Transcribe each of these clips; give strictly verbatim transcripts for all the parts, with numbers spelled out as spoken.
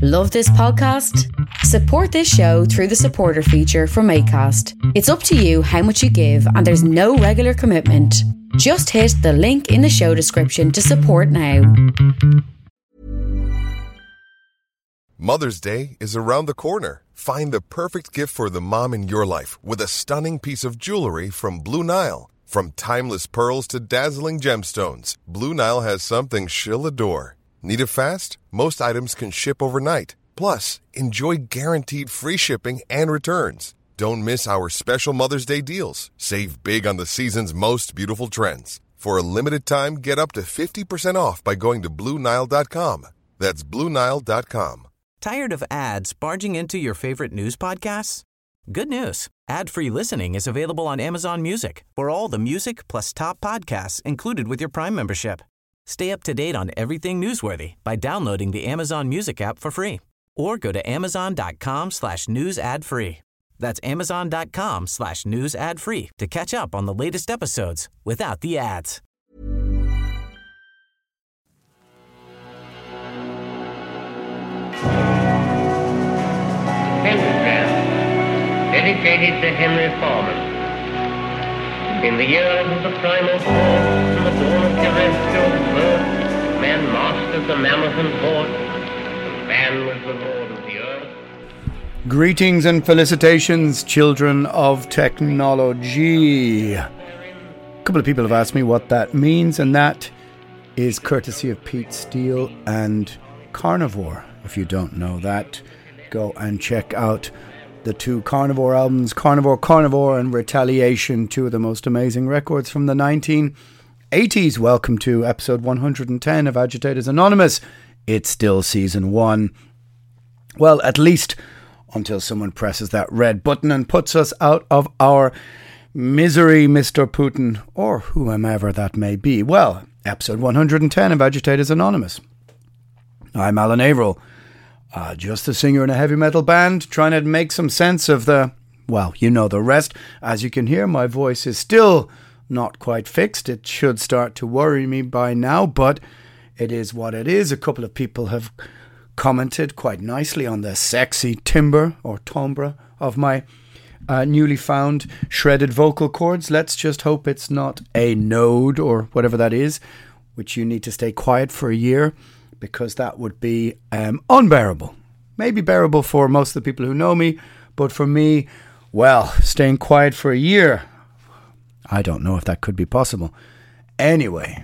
Love this podcast? Support this show through the supporter feature from Acast. It's up to you how much you give and there's no regular commitment. Just hit the link in the show description to support now. Mother's Day is around the corner. Find the perfect gift for the mom in your life with a stunning piece of jewelry from Blue Nile. From timeless pearls to dazzling gemstones, Blue Nile has something she'll adore. Need it fast? Most items can ship overnight. Plus, enjoy guaranteed free shipping and returns. Don't miss our special Mother's Day deals. Save big on the season's most beautiful trends. For a limited time, get up to fifty percent off by going to Blue Nile dot com. That's Blue Nile dot com. Tired of ads barging into your favorite news podcasts? Good news. Ad-free listening is available on Amazon Music for all the music plus top podcasts included with your Prime membership. Stay up to date on everything newsworthy by downloading the Amazon Music app for free or go to amazon.com slash news ad free. That's amazon.com slash news ad free to catch up on the latest episodes without the ads. Pentagram, dedicated to Henry Foreman. In the years of the primal force and the dawn of terrestrial birth, man mastered the mammoth and horde, and man was the lord of the earth. Greetings and felicitations, children of technology. A couple of people have asked me what that means, and that is courtesy of Pete Steele and Carnivore. If you don't know that, go and check out the two Carnivore albums, Carnivore, Carnivore and Retaliation, two of the most amazing records from the nineteen eighties. Welcome to episode one hundred ten of Agitators Anonymous. It's still season one. Well, at least until someone presses that red button and puts us out of our misery, Mister Putin, or whomever that may be. Well, episode one hundred ten of Agitators Anonymous. I'm Alan Averill. Uh, just a singer in a heavy metal band, trying to make some sense of the, well, you know the rest. As you can hear, my voice is still not quite fixed. It should start to worry me by now, but it is what it is. A couple of people have commented quite nicely on the sexy timbre or timbre of my uh, newly found shredded vocal cords. Let's just hope it's not a node or whatever that is, which you need to stay quiet for a year, because that would be um, unbearable. Maybe bearable for most of the people who know me, but for me, well, staying quiet for a year, I don't know if that could be possible. Anyway,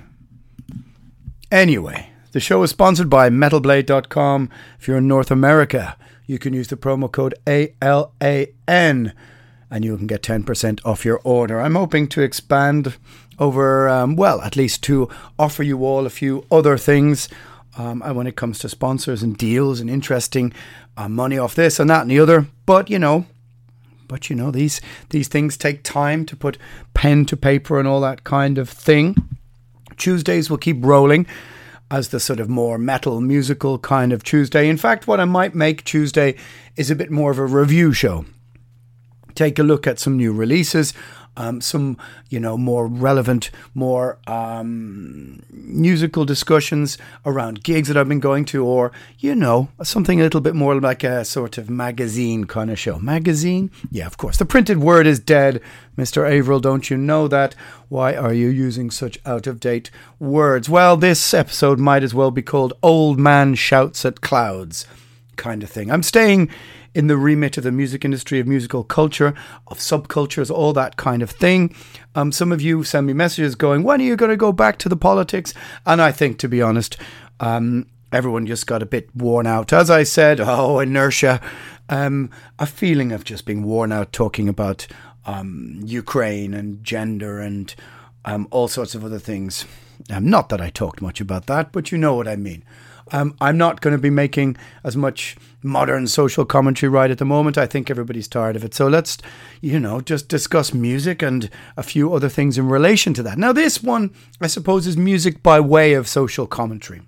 anyway, the show is sponsored by metal blade dot com. If you're in North America, you can use the promo code A L A N and you can get ten percent off your order. I'm hoping to expand over, um, well, at least to offer you all a few other things. Um, and when it comes to sponsors and deals and interesting uh, money off this and that and the other. But, you know, but, you know, these these things take time to put pen to paper and all that kind of thing. Tuesdays will keep rolling as the sort of more metal musical kind of Tuesday. In fact, what I might make Tuesday is a bit more of a review show. Take a look at some new releases. Um, some, you know, more relevant, more um, musical discussions around gigs that I've been going to, or, you know, something a little bit more like a sort of magazine kind of show. Magazine? Yeah, of course. The printed word is dead. Mister Averill, don't you know that? Why are you using such out-of-date words? Well, this episode might as well be called Old Man Shouts at Clouds kind of thing. I'm staying in the remit of the music industry, of musical culture, of subcultures, all that kind of thing. Um, some of you send me messages going, when are you going to go back to the politics? And I think, to be honest, um, everyone just got a bit worn out. As I said, oh, inertia. Um, a feeling of just being worn out talking about um, Ukraine and gender and um, all sorts of other things. Um, not that I talked much about that, but you know what I mean. Um, I'm not going to be making as much modern social commentary right at the moment. I think everybody's tired of it. So let's, you know, just discuss music and a few other things in relation to that. Now, this one, I suppose, is music by way of social commentary.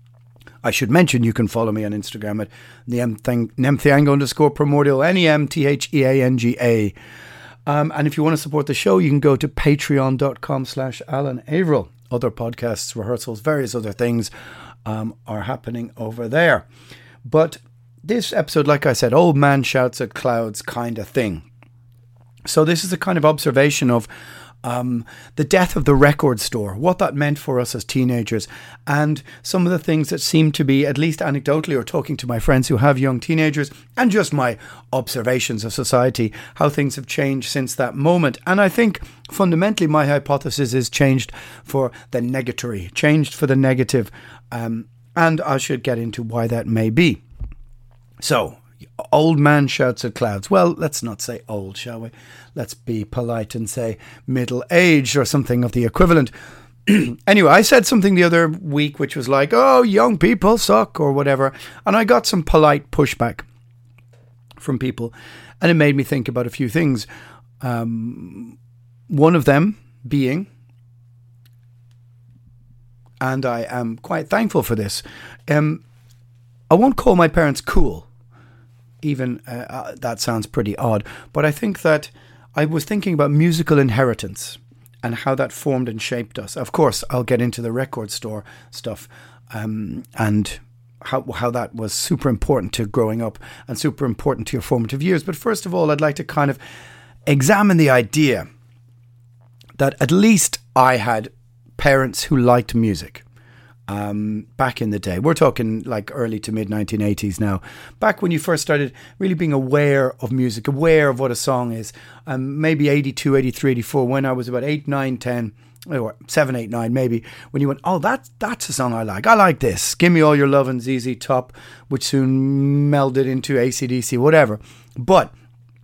I should mention you can follow me on Instagram at Nemthianga underscore primordial, N E M T H E A N G A. Um, and if you want to support the show, you can go to patreon.com slash Alan Averill. Other podcasts, rehearsals, various other things um, are happening over there. But this episode, like I said, old man shouts at clouds kind of thing. So this is a kind of observation of um, the death of the record store, what that meant for us as teenagers, and some of the things that seem to be, at least anecdotally or talking to my friends who have young teenagers, and just my observations of society, how things have changed since that moment. And I think fundamentally my hypothesis is changed for the negatory, changed for the negative, um, and I should get into why that may be. So, old man shouts at clouds. Well, let's not say old, shall we? Let's be polite and say middle-aged or something of the equivalent. Anyway, I said something the other week which was like, oh, young people suck or whatever. And I got some polite pushback from people. And it made me think about a few things. Um, one of them being, and I am quite thankful for this, um, I won't call my parents cool. Even uh, uh, that sounds pretty odd, but I think that I was thinking about musical inheritance and how that formed and shaped us. Of course, I'll get into the record store stuff um, and how how that was super important to growing up and super important to your formative years. But first of all, I'd like to kind of examine the idea that at least I had parents who liked music. Um, back in the day, we're talking like early to mid nineteen eighties now, back when you first started really being aware of music, aware of what a song is, um, maybe eighty-two, eighty-three, eighty-four, when I was about eight, nine, ten, or seven, eight, nine maybe, when you went, oh, that's, that's a song I like, I like this, Give Me All Your Love and Z Z Top, which soon melded into A C D C, whatever. But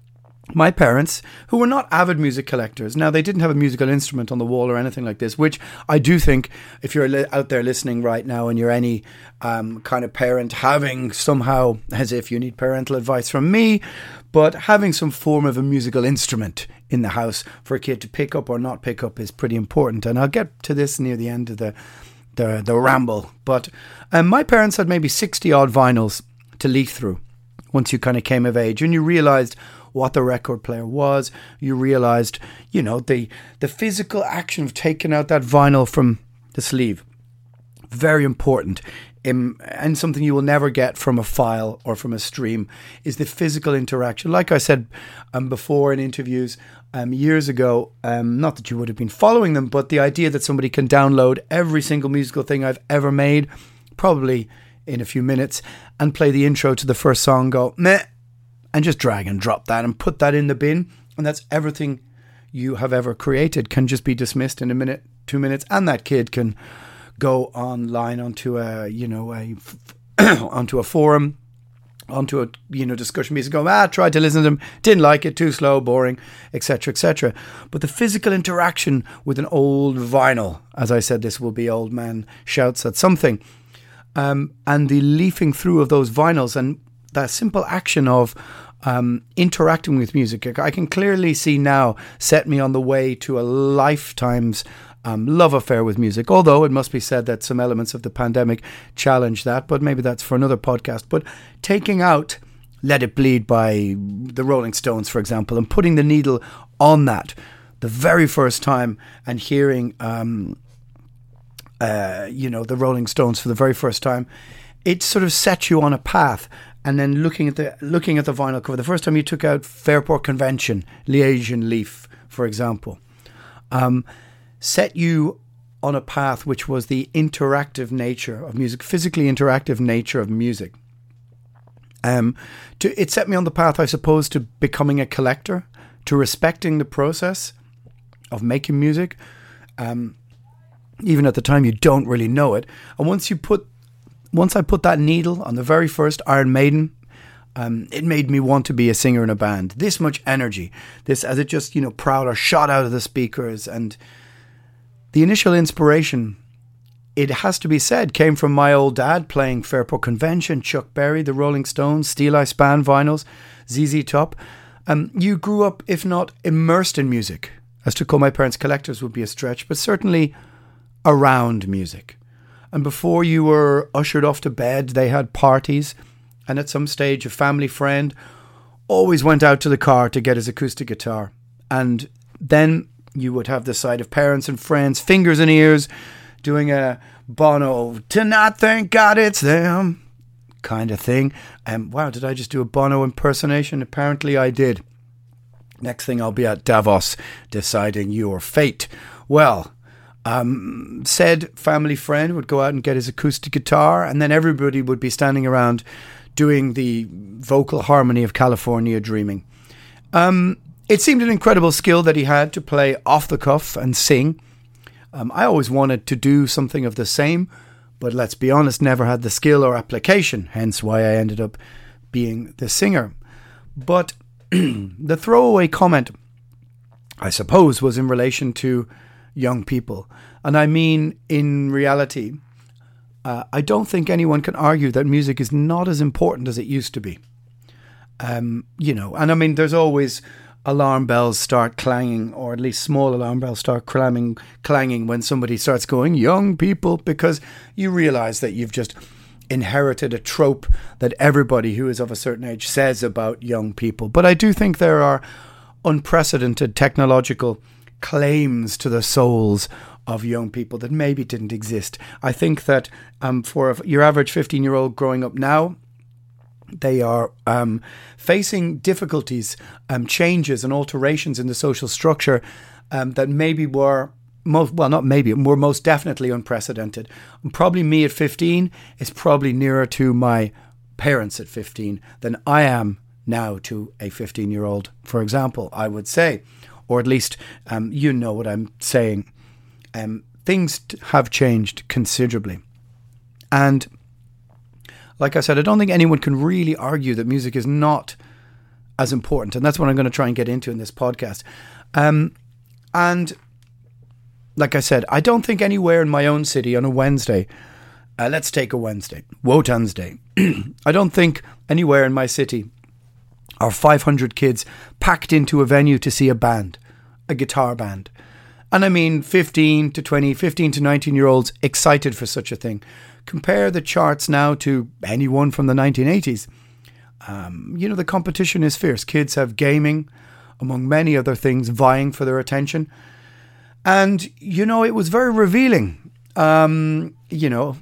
my parents, who were not avid music collectors, now they didn't have a musical instrument on the wall or anything like this, which I do think if you're li- out there listening right now and you're any um, kind of parent having somehow, as if you need parental advice from me, but having some form of a musical instrument in the house for a kid to pick up or not pick up is pretty important. And I'll get to this near the end of the the, the ramble. But um, my parents had maybe sixty odd vinyls to leaf through once you kind of came of age and you realised what the record player was. You realised, you know, the the physical action of taking out that vinyl from the sleeve. Very important. Um, and something you will never get from a file or from a stream is the physical interaction. Like I said um, before in interviews um, years ago, um, not that you would have been following them, but the idea that somebody can download every single musical thing I've ever made, probably in a few minutes, and play the intro to the first song, go, meh, and just drag and drop that and put that in the bin. And that's everything you have ever created can just be dismissed in a minute, two minutes. And that kid can go online onto a, you know, a, onto a forum, onto a, you know, discussion piece and go, ah, tried to listen to them, didn't like it, too slow, boring, et cetera, et cetera. But the physical interaction with an old vinyl, as I said, this will be old man shouts at something, um, and the leafing through of those vinyls and that simple action of um, interacting with music, I can clearly see now set me on the way to a lifetime's um, love affair with music. Although it must be said that some elements of the pandemic challenge that, but maybe that's for another podcast. But taking out Let It Bleed by the Rolling Stones, for example, and putting the needle on that the very first time and hearing, um, uh, you know, the Rolling Stones for the very first time, it sort of set you on a path. And then looking at the looking at the vinyl cover, the first time you took out Fairport Convention, Liaison Leaf, for example, um, set you on a path which was the interactive nature of music, physically interactive nature of music. Um, to, it set me on the path, I suppose, to becoming a collector, to respecting the process of making music. Um, even at the time, you don't really know it. And once you put Once I put that needle on the very first Iron Maiden, um, it made me want to be a singer in a band. This much energy, this as it just, you know, Prowler shot out of the speakers. And the initial inspiration, it has to be said, came from my old dad playing Fairport Convention, Chuck Berry, the Rolling Stones, Steel Eye Span vinyls, Z Z Top. Um, you grew up, if not immersed in music, as to call my parents collectors would be a stretch, but certainly around music. And before you were ushered off to bed, they had parties. And at some stage, a family friend always went out to the car to get his acoustic guitar. And then you would have the sight of parents and friends, fingers and ears, doing a Bono, "To Not Thank God It's Them," kind of thing. Um, wow, did I just do a Bono impersonation? Apparently I did. Next thing I'll be at Davos deciding your fate. Well, um, said family friend would go out and get his acoustic guitar, and then everybody would be standing around doing the vocal harmony of California Dreaming. Um, it seemed an incredible skill that he had to play off the cuff and sing. Um, I always wanted to do something of the same, but let's be honest, never had the skill or application, hence why I ended up being the singer. But the throwaway comment, I suppose, was in relation to young people. And I mean, in reality, uh, I don't think anyone can argue that music is not as important as it used to be. Um, you know, and I mean, there's always alarm bells start clanging, or at least small alarm bells start clanging, clanging when somebody starts going, young people, because you realise that you've just inherited a trope that everybody who is of a certain age says about young people. But I do think there are unprecedented technological claims to the souls of young people that maybe didn't exist. I think that um, for your average fifteen-year-old growing up now, they are um, facing difficulties, um, changes and alterations in the social structure um, that maybe were, most, well, not maybe, were most definitely unprecedented. And probably me at fifteen is probably nearer to my parents at fifteen than I am now to a fifteen-year-old, for example, I would say. Or at least um, you know what I'm saying. Um, things have changed considerably. And like I said, I don't think anyone can really argue that music is not as important. And that's what I'm going to try and get into in this podcast. Um, and like I said, I don't think anywhere in my own city on a Wednesday, uh, let's take a Wednesday, Wotan's Day. I don't think anywhere in my city are five hundred kids packed into a venue to see a band, a guitar band. And I mean fifteen to twenty, fifteen to nineteen year olds excited for such a thing. Compare the charts now to anyone from the nineteen eighties. Um, you know, the competition is fierce. Kids have gaming, among many other things, vying for their attention. And, you know, it was very revealing. Um, you know,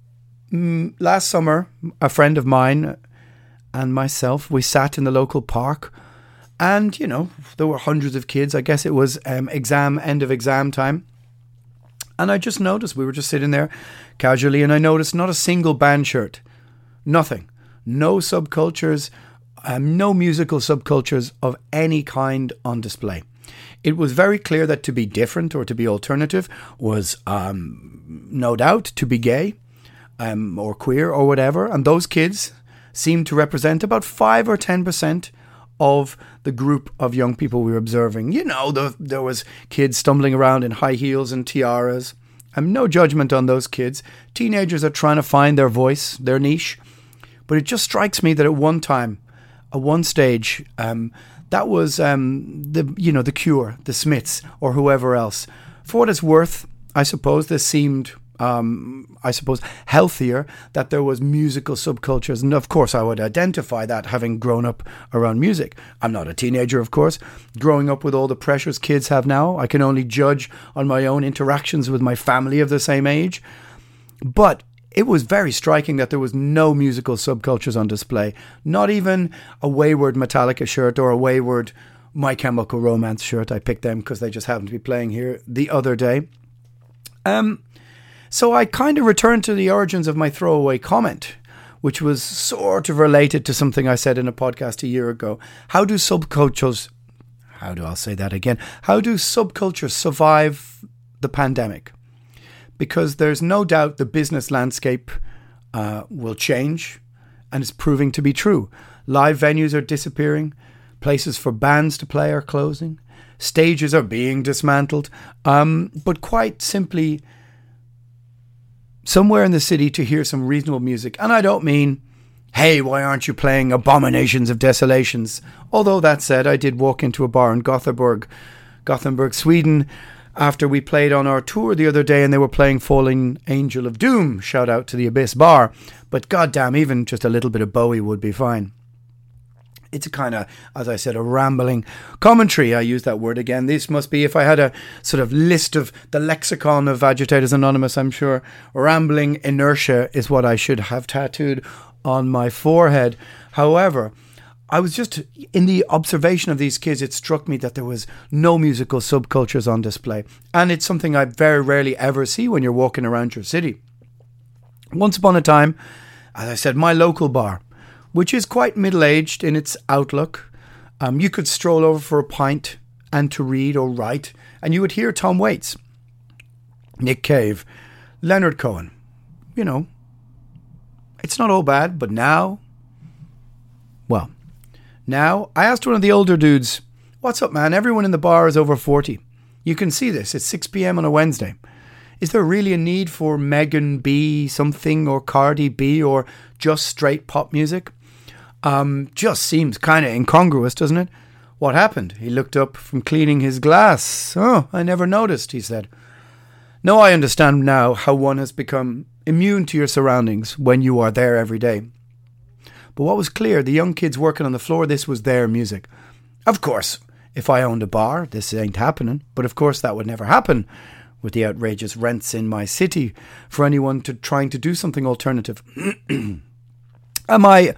mm, last summer, a friend of mine and myself, we sat in the local park. And, you know, there were hundreds of kids. I guess it was um, exam, end of exam time. And I just noticed, we were just sitting there casually, and I noticed not a single band shirt. Nothing. No subcultures, um, no musical subcultures of any kind on display. It was very clear that to be different or to be alternative was um, no doubt to be gay um, or queer or whatever. And those kids seemed to represent about five or ten percent of the group of young people we were observing. You know, the, there was kids stumbling around in high heels and tiaras. I'm no judgment on those kids. Teenagers are trying to find their voice, their niche. But it just strikes me that at one time, at one stage, um, that was um, the you know the Cure, the Smiths, or whoever else. For what it's worth, I suppose this seemed Um, I suppose, healthier, that there was musical subcultures. And of course, I would identify that having grown up around music. I'm not a teenager, of course. Growing up with all the pressures kids have now, I can only judge on my own interactions with my family of the same age. But it was very striking that there was no musical subcultures on display. Not even a wayward Metallica shirt or a wayward My Chemical Romance shirt. I picked them because they just happened to be playing here the other day. Um... So I kind of returned to the origins of my throwaway comment, which was sort of related to something I said in a podcast a year ago. How do subcultures, how do I say that again? How do subcultures survive the pandemic? Because there's no doubt the business landscape uh, will change, and it's proving to be true. Live venues are disappearing. Places for bands to play are closing. Stages are being dismantled. Um, but quite simply, somewhere in the city to hear some reasonable music. And I don't mean, hey, why aren't you playing Abominations of Desolations? Although that said, I did walk into a bar in Gothenburg, Gothenburg, Sweden, after we played on our tour the other day, and they were playing Falling Angel of Doom. Shout out to the Abyss Bar. But goddamn, even just a little bit of Bowie would be fine. It's a kind of, as I said, a rambling commentary. I use that word again. This must be, if I had a sort of list of the lexicon of Agitators Anonymous, I'm sure rambling inertia is what I should have tattooed on my forehead. However, I was just, in the observation of these kids, it struck me that there was no musical subcultures on display. And it's something I very rarely ever see when you're walking around your city. Once upon a time, as I said, my local bar, which is quite middle-aged in its outlook. Um, you could stroll over for a pint and to read or write, and you would hear Tom Waits, Nick Cave, Leonard Cohen. You know, it's not all bad, but now, well, now I asked one of the older dudes, "What's up, man? Everyone in the bar is over forty. You can see this. It's six p.m. on a Wednesday. Is there really a need for Megan B something or Cardi B or just straight pop music? Um, just seems kind of incongruous, doesn't it?" "What happened?" He looked up from cleaning his glass. "Oh, I never noticed," he said. "No, I understand now how one has become immune to your surroundings when you are there every day." But what was clear, the young kids working on the floor, this was their music. Of course, if I owned a bar, this ain't happening. But of course that would never happen with the outrageous rents in my city for anyone to trying to do something alternative. And my,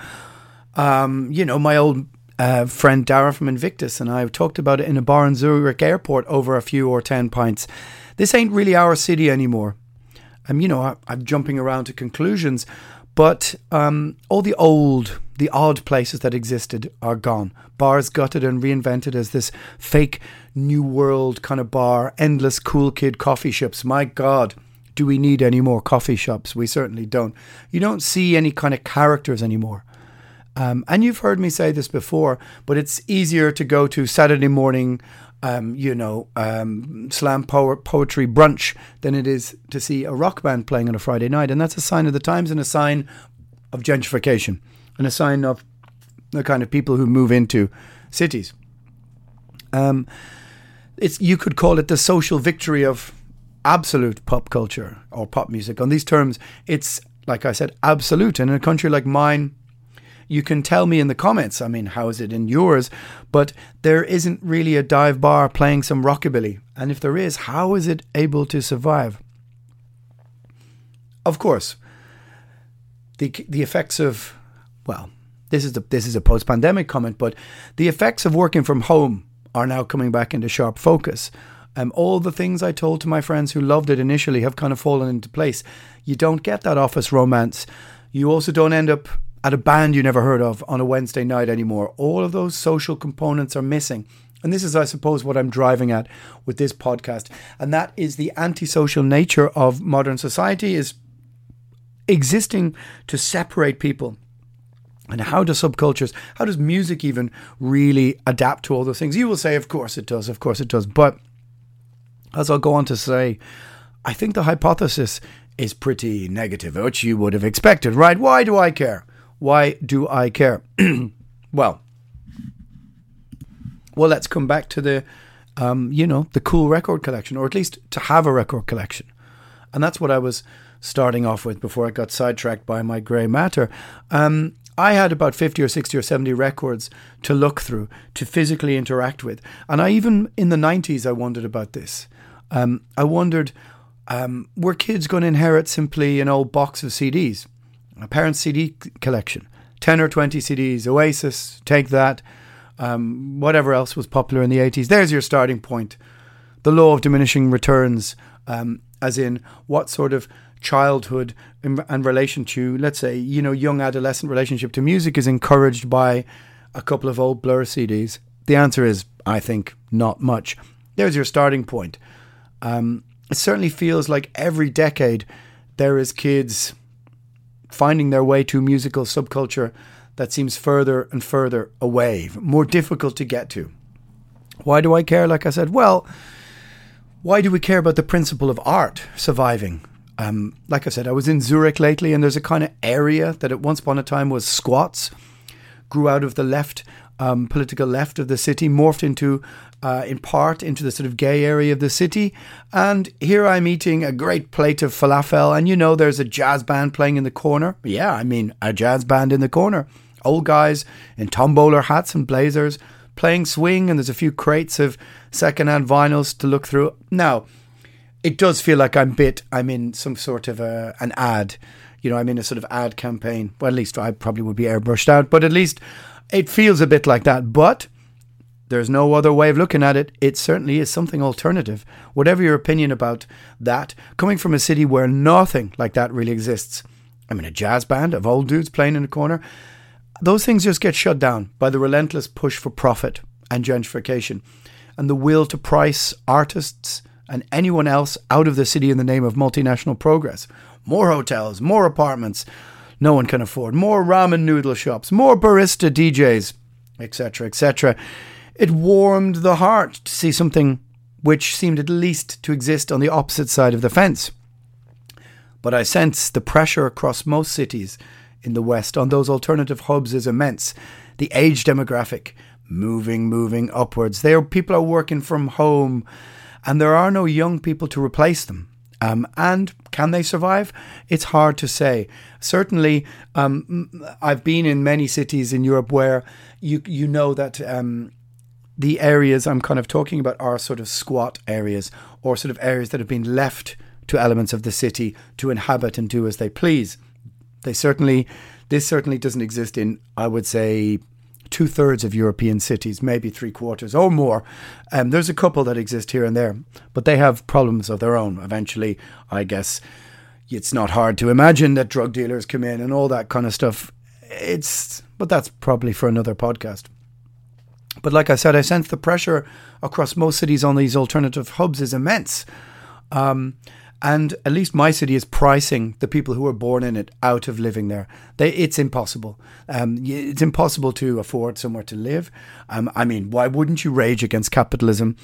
um, you know, my old uh, friend Dara from Invictus and I talked about it in a bar in Zurich airport over a few or ten pints. This ain't really our city anymore. Um, you know, I, I'm jumping around to conclusions, but um, all the old, the odd places that existed are gone. Bars gutted and reinvented as this fake new world kind of bar, endless cool kid coffee shops. My God, do we need any more coffee shops? We certainly don't. You don't see any kind of characters anymore. Um, and you've heard me say this before, but it's easier to go to Saturday morning, um, you know, um, slam po- poetry brunch than it is to see a rock band playing on a Friday night. And that's a sign of the times and a sign of gentrification and a sign of the kind of people who move into cities. Um, it's you could call it the social victory of absolute pop culture or pop music. On these terms, it's, like I said, absolute. And in a country like mine, you can tell me in the comments, I mean, how is it in yours? But there isn't really a dive bar playing some rockabilly. And if there is, how is it able to survive? Of course, the the effects of, well, this is, the, this is a post-pandemic comment, but the effects of working from home are now coming back into sharp focus. Um, all the things I told to my friends who loved it initially have kind of fallen into place. You don't get that office romance. You also don't end up at a band you never heard of on a Wednesday night anymore. All of those social components are missing. And this is, I suppose, what I'm driving at with this podcast. And that is the antisocial nature of modern society is existing to separate people. And how do subcultures, how does music even really adapt to all those things? You will say, of course it does, of course it does. But as I'll go on to say, I think the hypothesis is pretty negative, which you would have expected, right? Why do I care? Why do I care? well, well, let's come back to the, um, you know, the cool record collection, or at least to have a record collection. And that's what I was starting off with before I got sidetracked by my grey matter. Um, I had about fifty or sixty or seventy records to look through, to physically interact with. And I even, in the nineties, I wondered about this. Um, I wondered, um, were kids going to inherit simply an old box of C Ds? A parent's C D collection, ten or twenty C Ds, Oasis, Take That, um, whatever else was popular in the eighties. There's your starting point. The law of diminishing returns, um, as in what sort of childhood in, in relation to, let's say, you know, young adolescent relationship to music is encouraged by a couple of old Blur C Ds. The answer is, I think, not much. There's your starting point. Um, it certainly feels like every decade there is kids finding their way to musical subculture that seems further and further away, more difficult to get to. Why do I care? Like I said, well, why do we care about the principle of art surviving? Um, like I said, I was in Zurich lately, and there's a kind of area that at once upon a time was squats, grew out of the left, um, political left of the city, morphed into, uh, in part, into the sort of gay area of the city. And here I'm eating a great plate of falafel, and you know, there's a jazz band playing in the corner. Yeah, I mean, a jazz band in the corner. Old guys in tom bowler hats and blazers playing swing, and there's a few crates of second-hand vinyls to look through. Now, it does feel like I'm bit, I'm in some sort of a, an ad. You know, I'm in a sort of ad campaign. Well, at least I probably would be airbrushed out, but at least it feels a bit like that. But there's no other way of looking at it. It certainly is something alternative. Whatever your opinion about that, coming from a city where nothing like that really exists. I'm in a jazz band of old dudes playing in a corner. Those things just get shut down by the relentless push for profit and gentrification and the will to price artists and anyone else out of the city in the name of multinational progress. More hotels, more apartments no one can afford, more ramen noodle shops, more barista D Js, et cetera, et cetera. It warmed the heart to see something which seemed at least to exist on the opposite side of the fence. But I sense the pressure across most cities in the West on those alternative hubs is immense. The age demographic moving, moving upwards. There, people are working from home, and there are no young people to replace them. Um, and can they survive? It's hard to say. Certainly, um, I've been in many cities in Europe where you you know that um, the areas I'm kind of talking about are sort of squat areas, or sort of areas that have been left to elements of the city to inhabit and do as they please. They certainly, this certainly doesn't exist in, I would say, two thirds of European cities, maybe three quarters or more. Um, there's a couple that exist here and there, but they have problems of their own. Eventually, I guess it's not hard to imagine that drug dealers come in and all that kind of stuff. It's, but that's probably for another podcast. But like I said, I sense the pressure across most cities on these alternative hubs is immense. Um, And at least my city is pricing the people who were born in it out of living there. They, it's impossible. Um, it's impossible to afford somewhere to live. Um, I mean, why wouldn't you rage against capitalism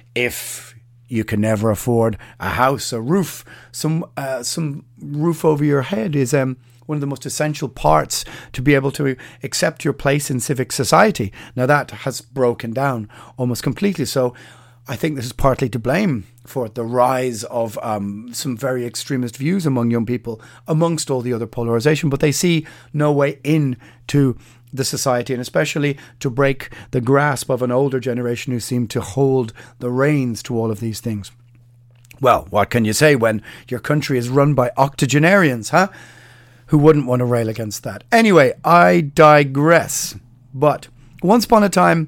if you can never afford a house, a roof? Some uh, some roof over your head is um, one of the most essential parts to be able to accept your place in civic society. Now that has broken down almost completely. So I think this is partly to blame for the rise of um, some very extremist views among young people, amongst all the other polarization. But they see no way in to the society, and especially to break the grasp of an older generation who seem to hold the reins to all of these things. Well, what can you say when your country is run by octogenarians, huh? Who wouldn't want to rail against that? Anyway, I digress. But once upon a time,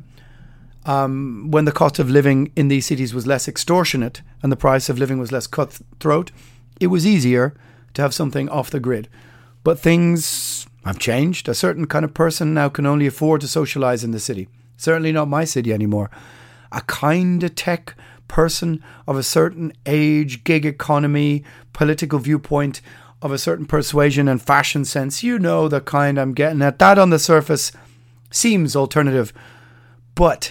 Um, when the cost of living in these cities was less extortionate and the price of living was less cutthroat, it was easier to have something off the grid. But things have changed. A certain kind of person now can only afford to socialize in the city. Certainly not my city anymore. A kind of tech person of a certain age, gig economy, political viewpoint, of a certain persuasion and fashion sense. You know the kind I'm getting at. That on the surface seems alternative, but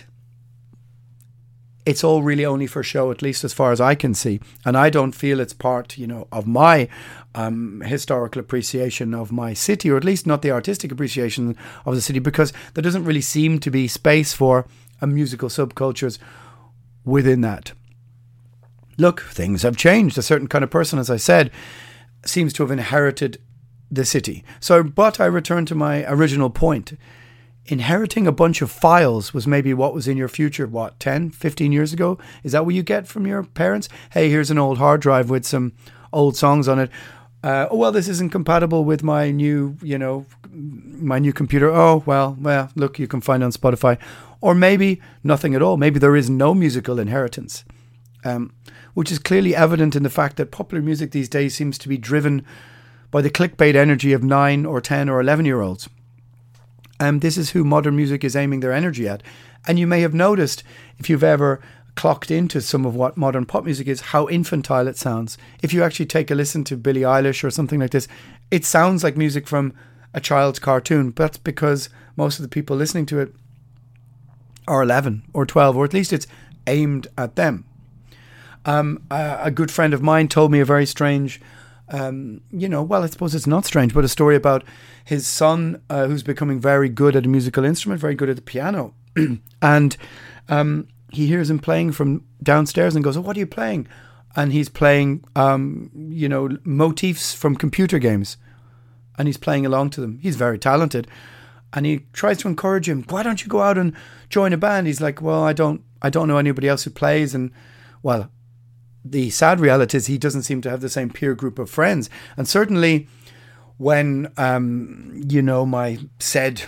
it's all really only for show, at least as far as I can see. And I don't feel it's part, you know, of my um, historical appreciation of my city, or at least not the artistic appreciation of the city, because there doesn't really seem to be space for a musical subcultures within that. Look, things have changed. A certain kind of person, as I said, seems to have inherited the city. So, but I return to my original point. Inheriting a bunch of files was maybe what was in your future, what, ten, fifteen years ago? Is that what you get from your parents? Hey, here's an old hard drive with some old songs on it. Uh, oh, well, this isn't compatible with my new, you know, my new computer. Oh, well, well, look, you can find it on Spotify. Or maybe nothing at all. Maybe there is no musical inheritance, um, which is clearly evident in the fact that popular music these days seems to be driven by the clickbait energy of nine or ten or eleven-year-olds. Um, this is who modern music is aiming their energy at. And you may have noticed, if you've ever clocked into some of what modern pop music is, how infantile it sounds. If you actually take a listen to Billie Eilish or something like this, it sounds like music from a child's cartoon. But that's because most of the people listening to it are eleven or twelve, or at least it's aimed at them. Um, a, a good friend of mine told me a very strange Um, you know, well, I suppose it's not strange, but a story about his son uh, who's becoming very good at a musical instrument, very good at the piano. and um, he hears him playing from downstairs and goes, oh, what are you playing? And he's playing, um, you know, motifs from computer games. And he's playing along to them. He's very talented. And he tries to encourage him. Why don't you go out and join a band? He's like, well, I don't, I don't know anybody else who plays. And well, the sad reality is he doesn't seem to have the same peer group of friends. And certainly when, um, you know, my said,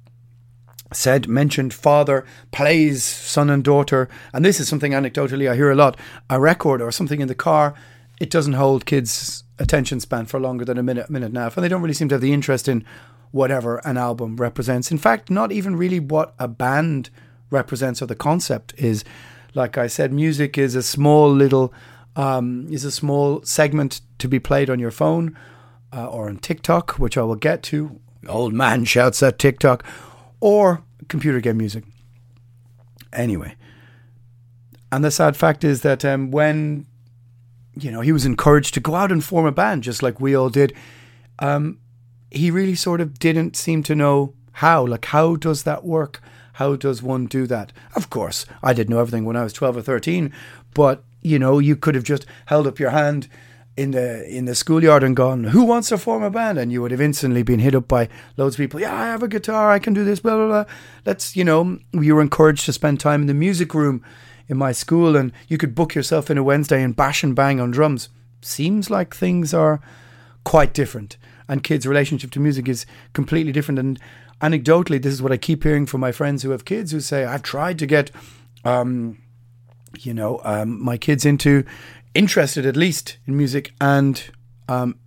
said mentioned father plays son and daughter, and this is something anecdotally I hear a lot, a record or something in the car, it doesn't hold kids' attention span for longer than a minute, minute and a half. And they don't really seem to have the interest in whatever an album represents. In fact, not even really what a band represents or the concept is. Like I said, music is a small little, um, is a small segment to be played on your phone uh, or on TikTok, which I will get to. Old man shouts at TikTok, or computer game music. Anyway, and the sad fact is that um, when, you know, he was encouraged to go out and form a band, just like we all did, um, he really sort of didn't seem to know how. Like, how does that work? How does one do that? Of course, I didn't know everything when I was twelve or thirteen, but, you know, you could have just held up your hand in the in the schoolyard and gone, who wants to form a band? And you would have instantly been hit up by loads of people. Yeah, I have a guitar, I can do this, blah, blah, blah. Let's, you know, you were encouraged to spend time in the music room in my school, and you could book yourself in a Wednesday and bash and bang on drums. Seems like things are quite different. And kids' relationship to music is completely different. And anecdotally, this is what I keep hearing from my friends who have kids who say, I've tried to get, um, you know, um, my kids into, interested at least in music, and um,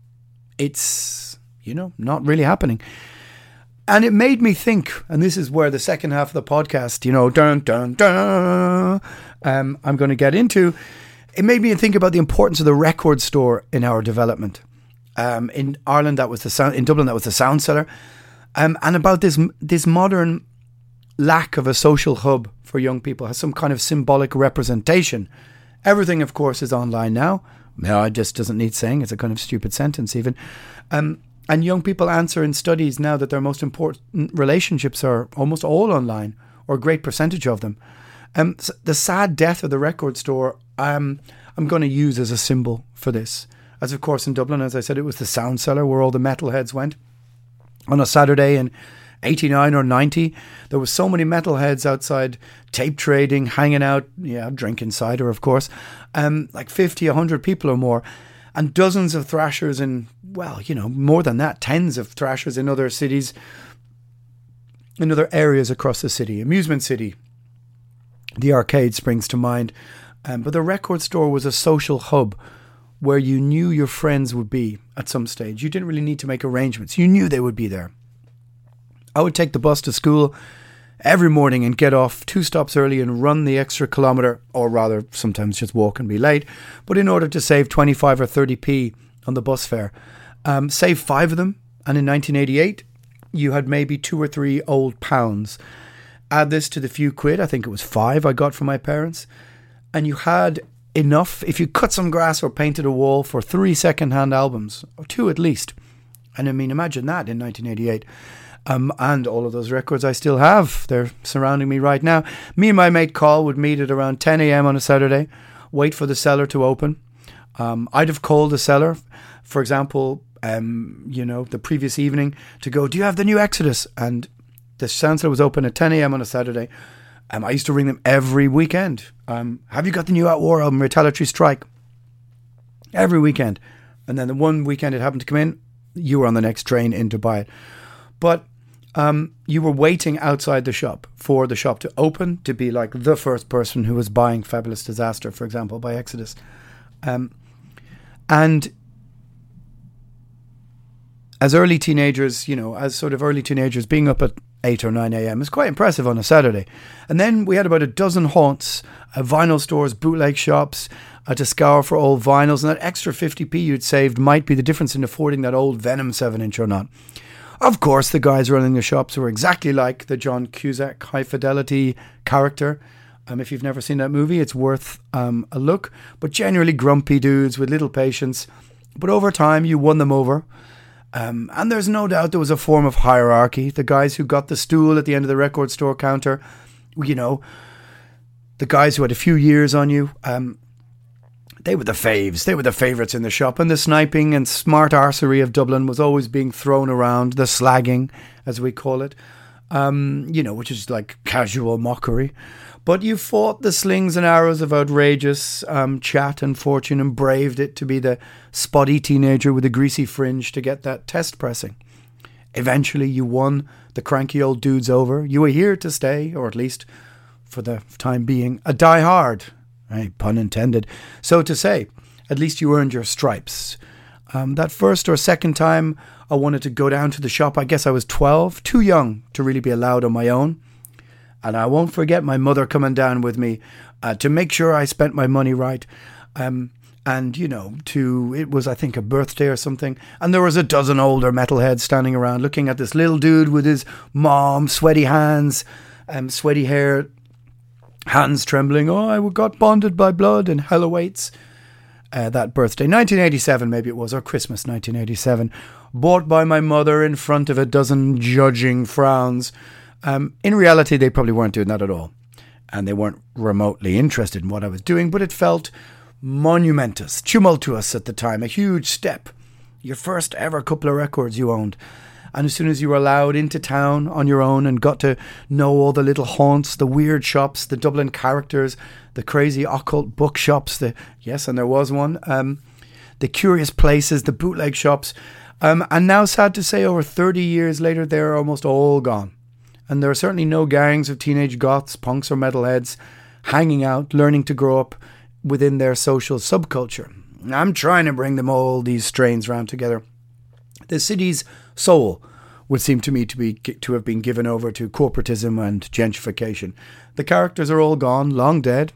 it's, you know, not really happening. And it made me think, and this is where the second half of the podcast, you know, dun, dun, dun, um, I'm going to get into, it made me think about the importance of the record store in our development. Um, in Ireland, that was the sound. In Dublin, that was the Sound Cellar, um, and about this this modern lack of a social hub for young people, has some kind of symbolic representation. Everything, of course, is online now. No, it just doesn't need saying. It's a kind of stupid sentence, even. Um, and young people answer in studies now that their most important relationships are almost all online, or a great percentage of them. Um, the sad death of the record store, um, I'm going to use as a symbol for this. As of course in Dublin, as I said, it was the Sound Cellar where all the metalheads went. On a Saturday in eighty-nine or ninety, there were so many metalheads outside tape trading, hanging out, yeah, drinking cider, of course, um, like fifty, one hundred people or more, and dozens of thrashers in, well, you know, more than that, tens of thrashers in other cities, in other areas across the city. Amusement City, the arcade springs to mind, um, but the record store was a social hub where you knew your friends would be at some stage. You didn't really need to make arrangements. You knew they would be there. I would take the bus to school every morning and get off two stops early and run the extra kilometre, or rather sometimes just walk and be late, but in order to save twenty-five or thirty p on the bus fare. Um, save five of them, and in nineteen eighty-eight you had maybe two or three old pounds. Add this to the few quid, I think it was five I got from my parents, and you had enough, if you cut some grass or painted a wall, for three second-hand albums, or two at least. And I mean, imagine that in nineteen eighty-eight. Um, and all of those records I still have. They're surrounding me right now. Me and my mate Carl would meet at around ten a.m. on a Saturday, wait for the cellar to open. Um, I'd have called the cellar, for example, um, you know, the previous evening to go, do you have the new Exodus? And the Sound Cellar was open at ten a.m. on a Saturday. Um, I used to ring them every weekend. Um, have you got the new At War album, Retaliatory Strike? Every weekend. And then the one weekend it happened to come in, you were on the next train in to buy it. But um, you were waiting outside the shop for the shop to open, to be like the first person who was buying Fabulous Disaster, for example, by Exodus. Um, and as early teenagers, you know, as sort of early teenagers, being up at eight or nine a.m. is quite impressive on a Saturday. And then we had about a dozen haunts, uh, vinyl stores, bootleg shops, uh, to scour for old vinyls, and that extra fifty p you'd saved might be the difference in affording that old Venom seven inch or not. Of course, the guys running the shops were exactly like the John Cusack High Fidelity character. Um, if you've never seen that movie, it's worth um, a look. But generally grumpy dudes with little patience. But over time, you won them over. Um, and there's no doubt there was a form of hierarchy. The guys who got the stool at the end of the record store counter, you know, the guys who had a few years on you, um, They were the faves. They were the favourites in the shop. And the sniping and smart arsery of Dublin was always being thrown around. The slagging, as we call it. Um, you know, which is like casual mockery. But you fought the slings and arrows of outrageous um, chat and fortune and braved it to be the spotty teenager with a greasy fringe to get that test pressing. Eventually you won the cranky old dudes over. You were here to stay, or at least for the time being, a die-hard. Right, pun intended. So to say, at least you earned your stripes. Um, that first or second time I wanted to go down to the shop, I guess I was twelve, too young to really be allowed on my own. And I won't forget my mother coming down with me uh, to make sure I spent my money right. Um, and, you know, to it was, I think, a birthday or something. And there was a dozen older metalheads standing around looking at this little dude with his mom, sweaty hands, um, sweaty hair, hands trembling. Oh, I got bonded by blood and hell awaits. Uh, that birthday, nineteen eighty-seven maybe it was, or Christmas nineteen eighty-seven, bought by my mother in front of a dozen judging frowns. Um, in reality, they probably weren't doing that at all. And they weren't remotely interested in what I was doing, but it felt monumentous, tumultuous at the time, a huge step. Your first ever couple of records you owned. And as soon as you were allowed into town on your own and got to know all the little haunts, the weird shops, the Dublin characters, the crazy occult bookshops, the yes, and there was one, um, the curious places, the bootleg shops. Um, and now, sad to say, over thirty years later, they're almost all gone. And there are certainly no gangs of teenage goths, punks or metalheads hanging out, learning to grow up within their social subculture. I'm trying to bring them all, these strains, round together. The city's soul would seem to me to be to have been given over to corporatism and gentrification. The characters are all gone, long dead.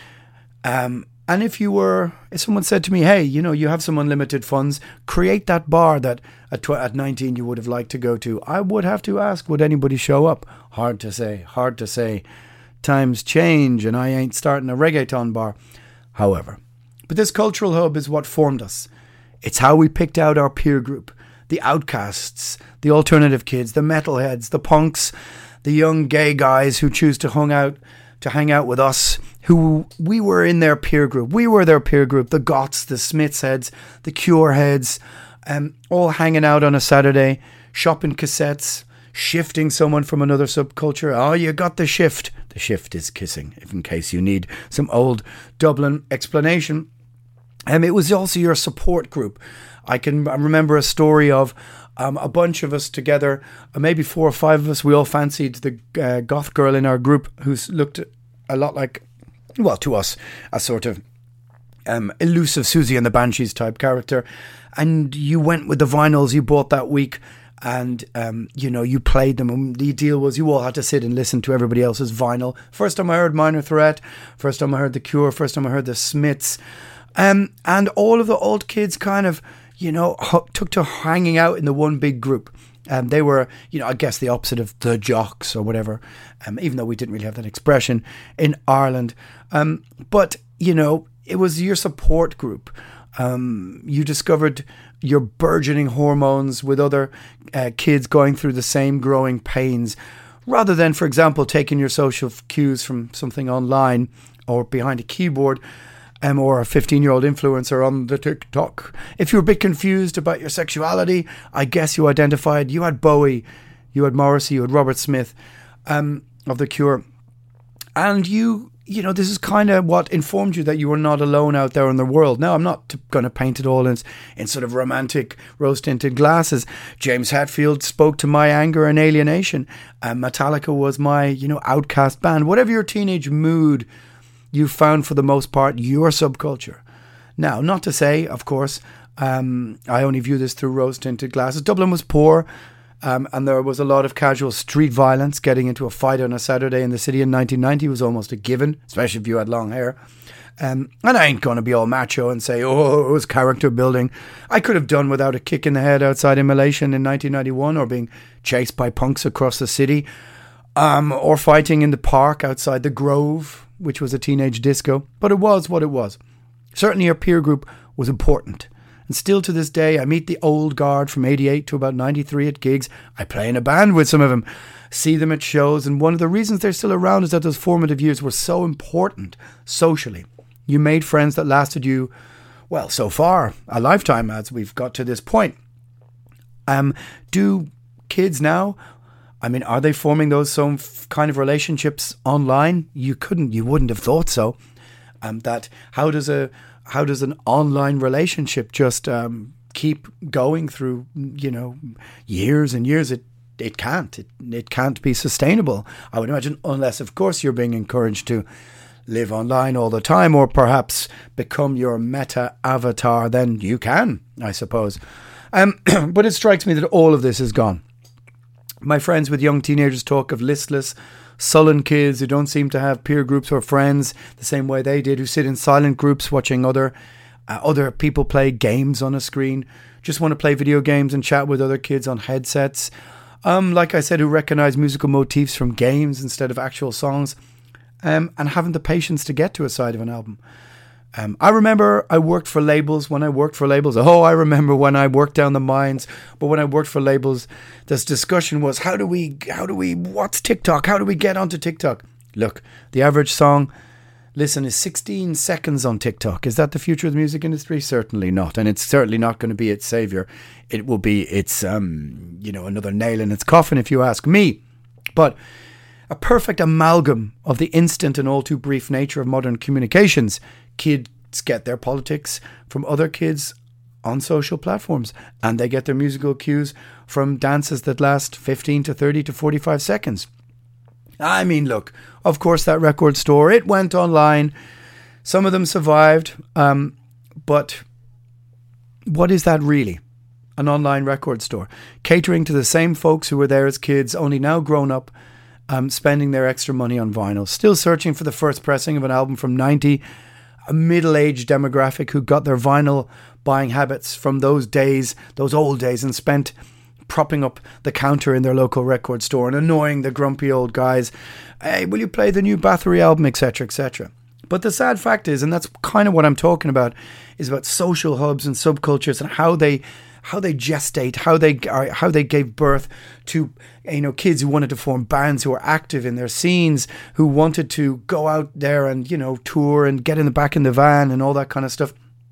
Um, and if you were, if someone said to me, hey, you know, you have some unlimited funds, create that bar that at, tw- at nineteen you would have liked to go to, I would have to ask, would anybody show up? Hard to say, hard to say. Times change and I ain't starting a reggaeton bar. However, but this cultural hub is what formed us. It's how we picked out our peer group. The outcasts, the alternative kids, the metalheads, the punks, the young gay guys who choose to hang out to hang out with us, who we were in their peer group. We were their peer group, the Goths, the Smiths heads, the Cure heads, um, all hanging out on a Saturday, shopping cassettes, shifting someone from another subculture. Oh, you got the shift. The shift is kissing, if in case you need some old Dublin explanation. Um, it was also your support group. I can remember a story of um, a bunch of us together, uh, maybe four or five of us. We all fancied the uh, goth girl in our group who looked a lot like, well, to us, a sort of um, elusive Susie and the Banshees type character. And you went with the vinyls you bought that week and, um, you know, you played them. And the deal was you all had to sit and listen to everybody else's vinyl. First time I heard Minor Threat, first time I heard The Cure, first time I heard The Smiths. Um, and all of the old kids kind of, you know, took to hanging out in the one big group. Um, they were, you know, I guess the opposite of the jocks or whatever, um, even though we didn't really have that expression in Ireland. Um, but, you know, it was your support group. Um, you discovered your burgeoning hormones with other uh, kids going through the same growing pains, rather than, for example, taking your social cues from something online or behind a keyboard. Um, or a fifteen-year-old influencer on the TikTok. If you were a bit confused about your sexuality, I guess you identified, you had Bowie, you had Morrissey, you had Robert Smith um, of The Cure. And you, you know, this is kind of what informed you that you were not alone out there in the world. Now, I'm not going to paint it all in, in sort of romantic rose-tinted glasses. James Hetfield spoke to my anger and alienation. Um, Metallica was my, you know, outcast band. Whatever your teenage mood, you found for the most part your subculture. Now, not to say, of course, um, I only view this through rose-tinted glasses. Dublin was poor, um, and there was a lot of casual street violence. Getting into a fight on a Saturday in the city in nineteen ninety was almost a given, especially if you had long hair. Um, and I ain't going to be all macho and say, oh, it was character building. I could have done without a kick in the head outside Immolation in nineteen ninety-one, or being chased by punks across the city, um, or fighting in the park outside the Grove, which was a teenage disco, but it was what it was. Certainly our peer group was important. And still to this day, I meet the old guard from eighty-eight to about ninety-three at gigs. I play in a band with some of them, see them at shows, and one of the reasons they're still around is that those formative years were so important socially. You made friends that lasted you, well, so far, a lifetime as we've got to this point. Um, do kids now, I mean, are they forming those some f- kind of relationships online? You couldn't, you wouldn't have thought so. Um, that how does a how does an online relationship just um, keep going through, you know, years and years? It it can't. It it can't be sustainable, I would imagine, unless, of course, you're being encouraged to live online all the time, or perhaps become your meta avatar. Then you can, I suppose. Um, but it strikes me that all of this is gone. My friends with young teenagers talk of listless, sullen kids who don't seem to have peer groups or friends the same way they did, who sit in silent groups watching other uh, other people play games on a screen, just want to play video games and chat with other kids on headsets. Um, like I said, who recognise musical motifs from games instead of actual songs, um, and haven't the patience to get to a side of an album. Um, I remember I worked for labels when I worked for labels. Oh, I remember when I worked down the mines. But when I worked for labels, this discussion was, how do we, how do we, what's TikTok? How do we get onto TikTok? Look, the average song, listen, is sixteen seconds on TikTok. Is that the future of the music industry? Certainly not. And it's certainly not going to be its savior. It will be its, um, you know, another nail in its coffin, if you ask me. But a perfect amalgam of the instant and all too brief nature of modern communications. Kids get their politics from other kids on social platforms, and they get their musical cues from dances that last fifteen to thirty to forty-five seconds. I mean, look, of course, that record store, it went online. Some of them survived, um, but what is that really? An online record store, catering to the same folks who were there as kids, only now grown up, um, spending their extra money on vinyl, still searching for the first pressing of an album from ninety, a middle-aged demographic who got their vinyl buying habits from those days, those old days, and spent propping up the counter in their local record store and annoying the grumpy old guys. Hey, will you play the new Bathory album, et cetera, et cetera. But the sad fact is, and that's kind of what I'm talking about, is about social hubs and subcultures and how they how they gestate, how they how they gave birth to, you know, kids who wanted to form bands, who were active in their scenes, who wanted to go out there and, you know, tour and get in the back in the van and all that kind of stuff.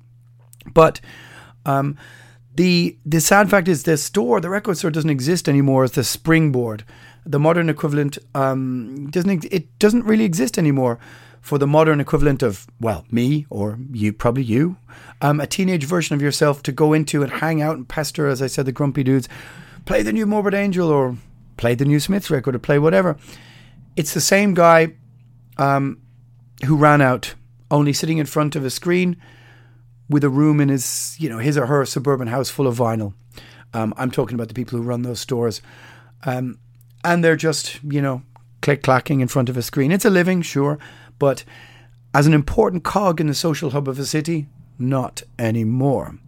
But um, the the sad fact is, the store, the record store, doesn't exist anymore as the springboard. The modern equivalent um, doesn't it doesn't really exist anymore for the modern equivalent of, well, me or you, probably you, um, a teenage version of yourself to go into and hang out and pester, as I said, the grumpy dudes, play the new Morbid Angel or play the new Smiths record or play whatever. It's the same guy um, who ran out, only sitting in front of a screen with a room in his, you know, his or her suburban house full of vinyl. Um, I'm talking about the people who run those stores. Um, and they're just, you know, click-clacking in front of a screen. It's a living, sure, but as an important cog in the social hub of a city, not anymore.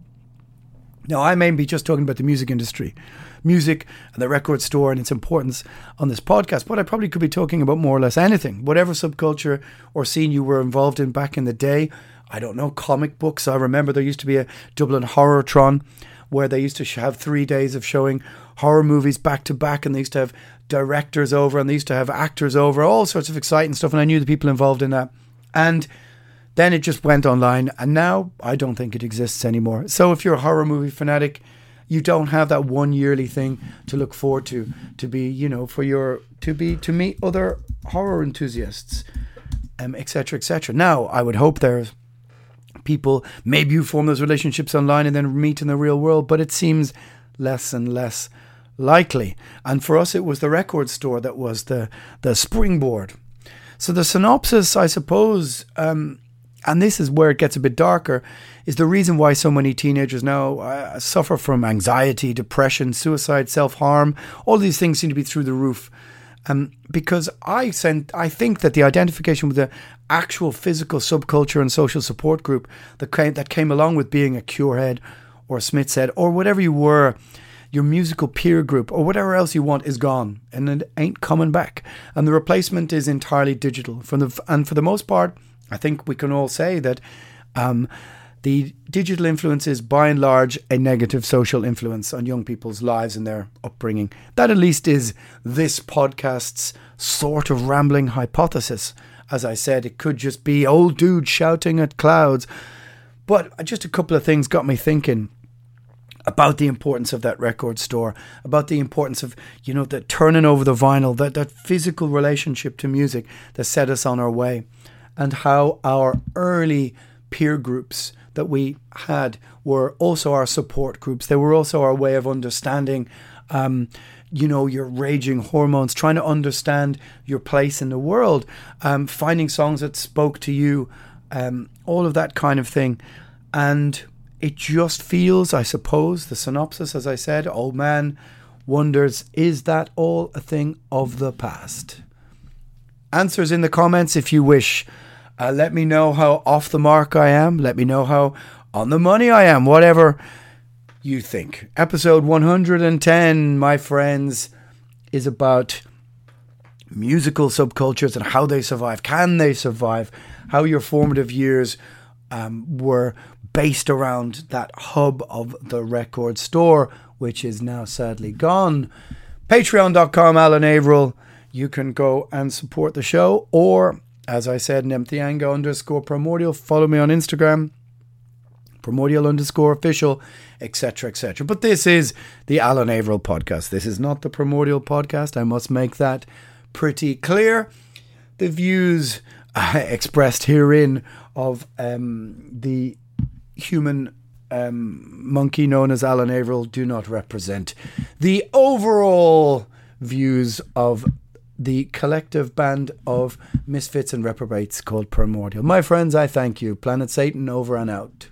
Now, I may be just talking about the music industry, music and the record store and its importance on this podcast, but I probably could be talking about more or less anything, whatever subculture or scene you were involved in back in the day. I don't know, comic books. I remember there used to be a Dublin Horrortron where they used to have three days of showing horror movies back to back, and they used to have directors over and they used to have actors over, all sorts of exciting stuff, and I knew the people involved in that. And then it just went online, and now I don't think it exists anymore. So if you're a horror movie fanatic, you don't have that one yearly thing to look forward to, to be, you know, for your, to be, to meet other horror enthusiasts, um, et cetera, et cetera. Now, I would hope there's people, maybe you form those relationships online and then meet in the real world, but it seems less and less likely. And for us, it was the record store that was the the springboard. So the synopsis, I suppose, um, and this is where it gets a bit darker, is the reason why so many teenagers now uh, suffer from anxiety, depression, suicide, self-harm. All these things seem to be through the roof. Um, because I sent, I think that the identification with the actual physical subculture and social support group that came, that came along with being a Curehead or a Smiths head or whatever you were, your musical peer group or whatever else you want is gone and it ain't coming back. And the replacement is entirely digital. From the and for the most part, I think we can all say that um, the digital influence is by and large a negative social influence on young people's lives and their upbringing. That at least is this podcast's sort of rambling hypothesis. As I said, it could just be old dudes shouting at clouds. But just a couple of things got me thinking about the importance of that record store, about the importance of, you know, the turning over the vinyl, that, that physical relationship to music that set us on our way, and how our early peer groups that we had were also our support groups. They were also our way of understanding, um, you know, your raging hormones, trying to understand your place in the world, um, finding songs that spoke to you, um, all of that kind of thing. And it just feels, I suppose, the synopsis, as I said, old man wonders, is that all a thing of the past? Answers in the comments if you wish. Uh, let me know how off the mark I am. Let me know how on the money I am. Whatever you think. Episode one hundred ten, my friends, is about musical subcultures and how they survive. Can they survive? How your formative years um, were based around that hub of the record store, which is now sadly gone. Patreon dot com, Alan Averill. You can go and support the show, or, as I said, Nemthianga underscore Primordial. Follow me on Instagram, Primordial underscore official, et cetera, et cetera. But this is the Alan Averill podcast. This is not the Primordial podcast. I must make that pretty clear. The views uh, expressed herein of um, the human um, monkey known as Alan Averill do not represent the overall views of the collective band of misfits and reprobates called Primordial. My friends, I thank you. Planet Satan over and out.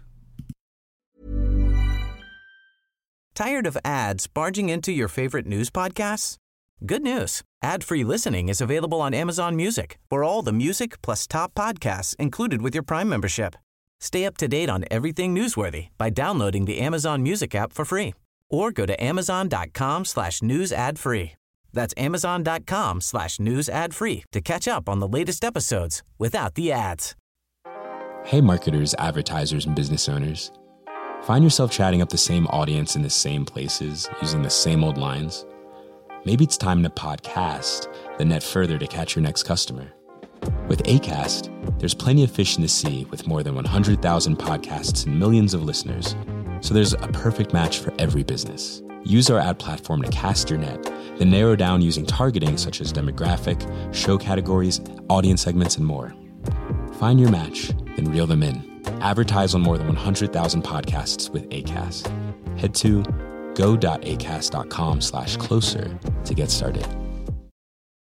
Tired of ads barging into your favorite news podcasts? Good news. Ad-free listening is available on Amazon Music for all the music plus top podcasts included with your Prime membership. Stay up to date on everything newsworthy by downloading the Amazon Music app for free, or go to amazon.com slash news ad free. That's amazon.com slash news ad free to catch up on the latest episodes without the ads. Hey marketers, advertisers, and business owners. Find yourself chatting up the same audience in the same places using the same old lines? Maybe it's time to podcast, then net further to catch your next customer. With Acast, there's plenty of fish in the sea with more than one hundred thousand podcasts and millions of listeners. So there's a perfect match for every business. Use our ad platform to cast your net, then narrow down using targeting such as demographic, show categories, audience segments, and more. Find your match, then reel them in. Advertise on more than one hundred thousand podcasts with Acast. Head to go.acast.com slash closer to get started.